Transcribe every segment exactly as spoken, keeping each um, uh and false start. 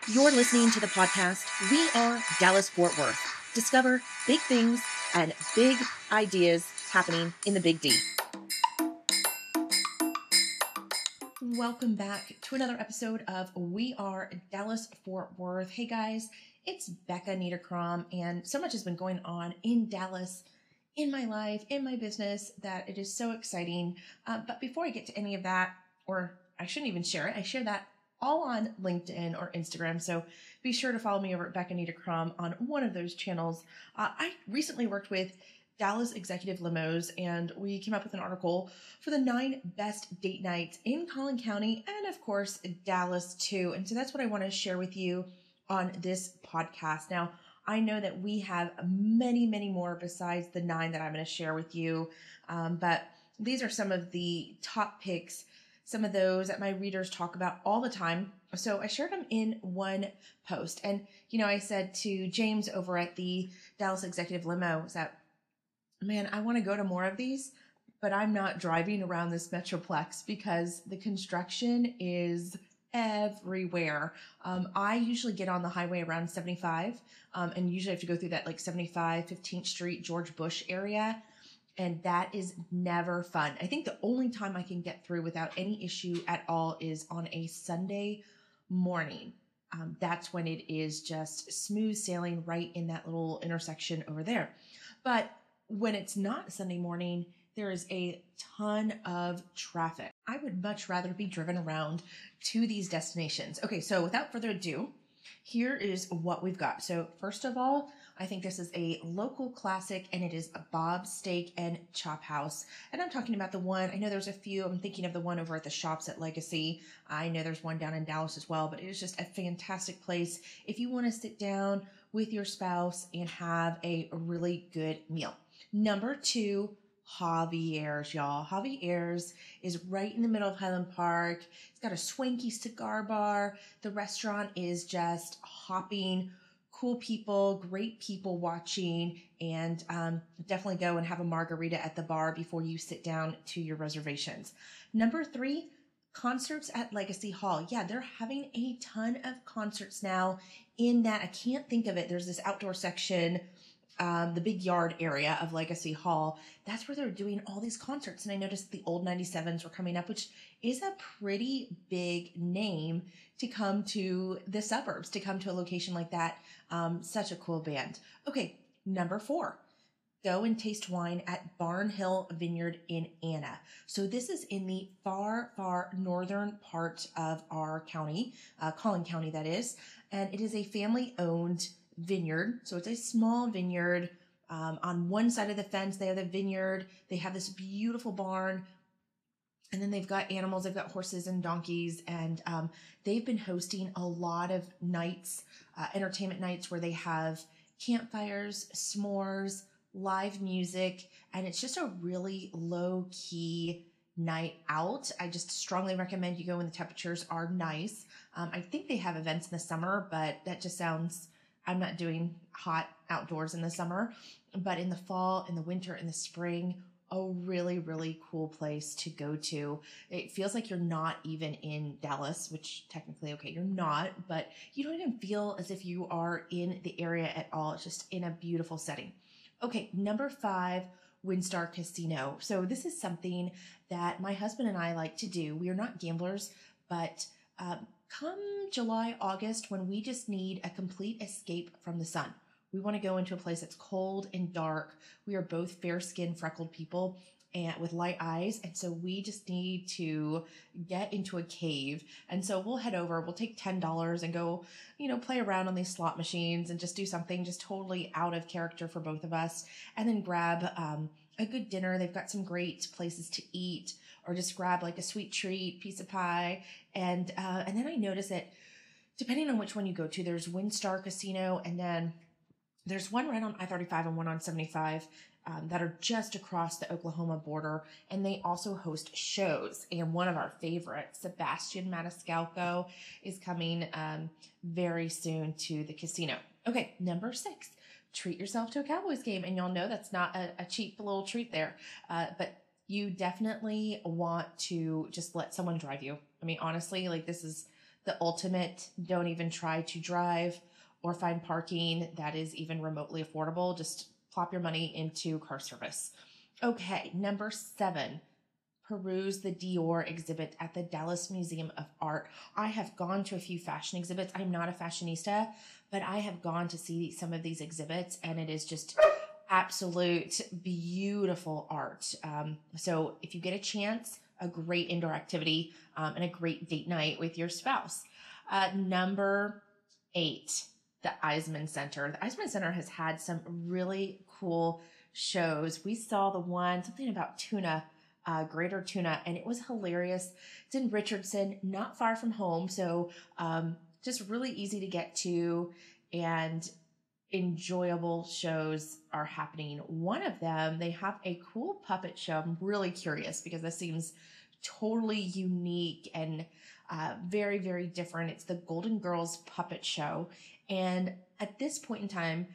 You're listening to the podcast We Are Dallas Fort Worth. Discover big things and big ideas happening in the Big D. Welcome back to another episode of We Are Dallas Fort Worth. Hey guys, it's Becca Niederkram, and so much has been going on in Dallas, in my life, in my business, that it is so exciting. Uh, but before I get to any of that, or I shouldn't even share it, I share that all on LinkedIn or Instagram. So be sure to follow me over at Becca Niederkram on one of those channels. Uh, I recently worked with Dallas Executive Limos, and we came up with an article for the nine best date nights in Collin County and, of course, Dallas too. And so that's what I want to share with you on this podcast. Now, I know that we have many, many more besides the nine that I'm going to share with you, um, but these are some of the top picks, some of those that my readers talk about all the time. So I shared them in one post. And, you know, I said to James over at the Dallas Executive Limo that, man, I want to go to more of these, but I'm not driving around this Metroplex because the construction is everywhere. Um, I usually get on the highway around seventy-five, um, and usually have to go through that like seventy-five, fifteenth Street, George Bush area. And that is never fun. I think the only time I can get through without any issue at all is on a Sunday morning. Um, that's when it is just smooth sailing right in that little intersection over there. But when it's not Sunday morning, there is a ton of traffic. I would much rather be driven around to these destinations. Okay, so without further ado, here is what we've got. So first of all, I think this is a local classic, and it is a Bob's Steak and Chop House. And I'm talking about the one, I know there's a few, I'm thinking of the one over at the Shops at Legacy. I know there's one down in Dallas as well, but it is just a fantastic place if you want to sit down with your spouse and have a really good meal. Number two, Javier's, y'all. Javier's is right in the middle of Highland Park. It's got a swanky cigar bar. The restaurant is just hopping, cool people, great people watching, and um, definitely go and have a margarita at the bar before you sit down to your reservations. Number three, concerts at Legacy Hall. Yeah, they're having a ton of concerts now in that, I can't think of it. There's this outdoor section, Um, the big yard area of Legacy Hall. That's where they're doing all these concerts. And I noticed the old ninety-sevens were coming up, which is a pretty big name to come to the suburbs, to come to a location like that. Um, such a cool band. Okay, number four. Go and taste wine at Barnhill Vineyard in Anna. So this is in the far, far northern part of our county, uh, Collin County, that is. And it is a family-owned vineyard. So it's a small vineyard. Um, on one side of the fence, they have the vineyard. They have this beautiful barn. And then they've got animals. They've got horses and donkeys. And um, they've been hosting a lot of nights, uh, entertainment nights, where they have campfires, s'mores, live music. And it's just a really low-key night out. I just strongly recommend you go when the temperatures are nice. Um, I think they have events in the summer, but that just sounds... I'm not doing hot outdoors in the summer, but in the fall, in the winter, in the spring, a really, really cool place to go to. It feels like you're not even in Dallas, which technically, okay, you're not, but you don't even feel as if you are in the area at all. It's just in a beautiful setting. Okay, number five, WinStar Casino. So this is something that my husband and I like to do. We are not gamblers, but um, come July, August, when we just need a complete escape from the sun. We want to go into a place that's cold and dark. We are both fair-skinned, freckled people and with light eyes. And so we just need to get into a cave. And so we'll head over, we'll take ten dollars and go, you know, play around on these slot machines and just do something just totally out of character for both of us. And then grab um, a good dinner. They've got some great places to eat, or just grab like a sweet treat, piece of pie. And, uh, and then I notice that depending on which one you go to, there's WinStar Casino, and then there's one right on I thirty-five and one on seventy-five um, that are just across the Oklahoma border. And they also host shows. And one of our favorites, Sebastian Maniscalco, is coming um, very soon to the casino. Okay, number six, treat yourself to a Cowboys game. And y'all know that's not a, a cheap little treat there. Uh, but you definitely want to just let someone drive you. I mean, honestly, like this is the ultimate. Don't even try to drive or find parking that is even remotely affordable. Just plop your money into car service. Okay, number seven, peruse the Dior exhibit at the Dallas Museum of Art. I have gone to a few fashion exhibits. I'm not a fashionista, but I have gone to see some of these exhibits, and it is just absolute beautiful art. Um, so if you get a chance, a great indoor activity um, and a great date night with your spouse. Uh, number eight, the Eisman Center. The Eisman Center has had some really cool shows. We saw the one, something about tuna, uh, greater tuna, and it was hilarious. It's in Richardson, not far from home. So um, just really easy to get to, and enjoyable shows are happening. One of them, they have a cool puppet show. I'm really curious because this seems totally unique and uh, very, very different. It's the Golden Girls puppet show. And at this point in time,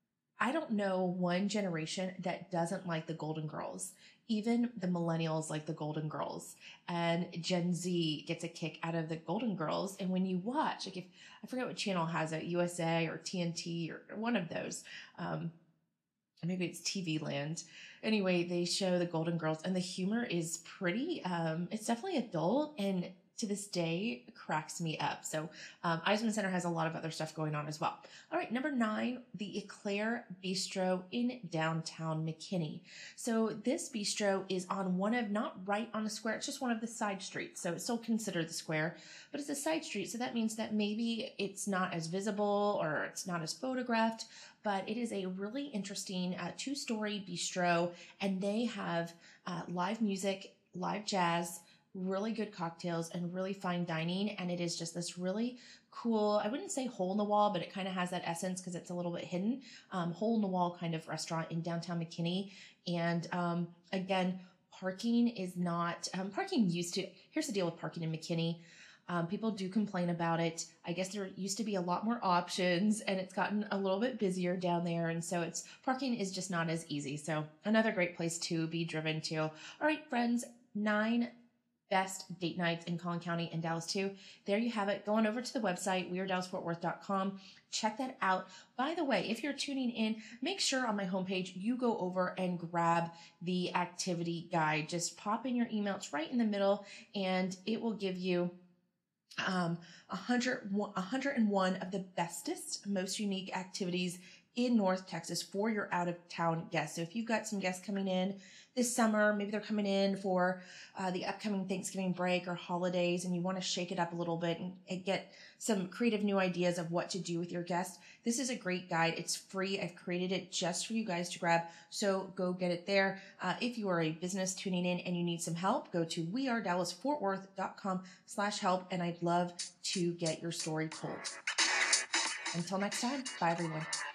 I don't know one generation that doesn't like the Golden Girls. Even the millennials like the Golden Girls, and Gen Z gets a kick out of the Golden Girls. And when you watch, like if I forget what channel has it, U S A or T N T or one of those, um, maybe it's T V Land. Anyway, they show the Golden Girls, and the humor is pretty. Um, it's definitely adult, and to this day cracks me up. So um, Eisman Center has a lot of other stuff going on as well. All right, number nine, the Eclair Bistro in downtown McKinney. So this bistro is on one of, not right on the square, it's just one of the side streets. So it's still considered the square, but it's a side street. So that means that maybe it's not as visible or it's not as photographed, but it is a really interesting uh, two-story bistro, and they have uh, live music, live jazz, really good cocktails, and really fine dining. And it is just this really cool, I wouldn't say hole in the wall, but it kind of has that essence because it's a little bit hidden, um, hole in the wall kind of restaurant in downtown McKinney. And um, again, parking is not, um, parking used to, here's the deal with parking in McKinney. Um, people do complain about it. I guess there used to be a lot more options, and it's gotten a little bit busier down there. And so it's, parking is just not as easy. So another great place to be driven to. All right, friends, nine best date nights in Collin County and Dallas too. There you have it. Go on over to the website, we are dallas fort worth dot com. Check that out. By the way, if you're tuning in, make sure on my homepage you go over and grab the activity guide. Just pop in your email. It's right in the middle, and it will give you um, one hundred, one hundred one of the bestest, most unique activities in North Texas for your out-of-town guests. So if you've got some guests coming in this summer, maybe they're coming in for uh, the upcoming Thanksgiving break or holidays, and you want to shake it up a little bit and, and get some creative new ideas of what to do with your guests, this is a great guide. It's free. I've created it just for you guys to grab, so go get it there. Uh, if you are a business tuning in and you need some help, go to we are dallas fort worth dot com slash help, and I'd love to get your story told. Until next time, bye everyone.